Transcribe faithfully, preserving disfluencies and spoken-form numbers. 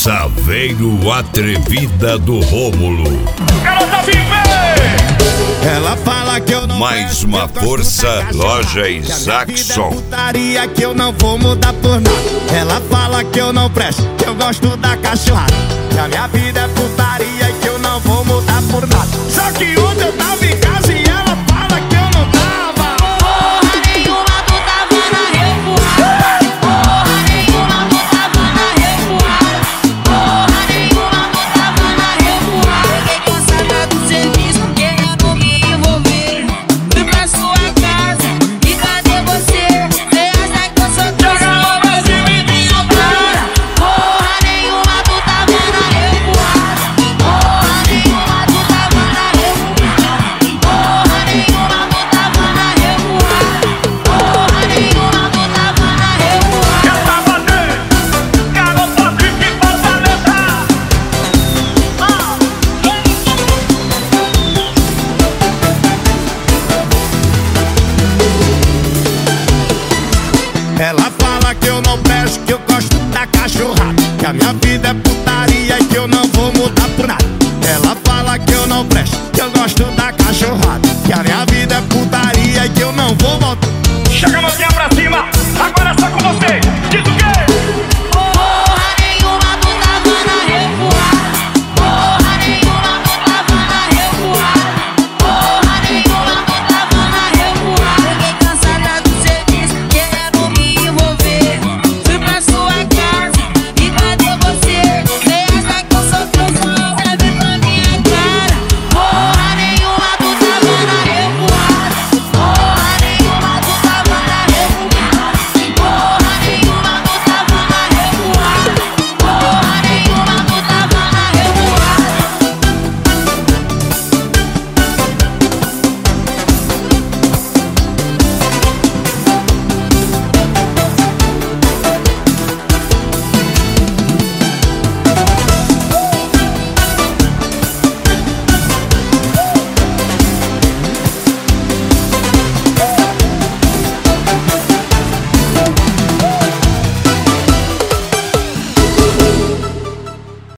Saveiro Atrevida do Rômulo. Garota viver! Ela fala que eu não Mais uma força, loja Isaacson. Putaria que eu não vou mudar por nada. Ela fala que eu não presto, que eu gosto da cachorrada. Que a minha vida é putaria e que eu não vou mudar por nada. Só que ontem eu tava em casa e ela fala que eu não tava. Porra nenhuma, tu tava na revoada. Porra nenhuma, tu tava na revoada. Porra nenhuma, tu tava na revoada. Fiquei cansada do serviço, querendo me envolver. Fui pra sua casa e cadê você? Você acha que eu sou trouxa, mas me desopara. Porra nenhuma, tu tava na revoada. Porra nenhuma, tu tava na revoada. Porra nenhuma, tu tava na revoada. Porra nenhuma, tu tava na revoada. Eu tava dentro, garota vive em Fortaleza. Ela fala que eu não presto, que eu gosto da cachorrada. Que a minha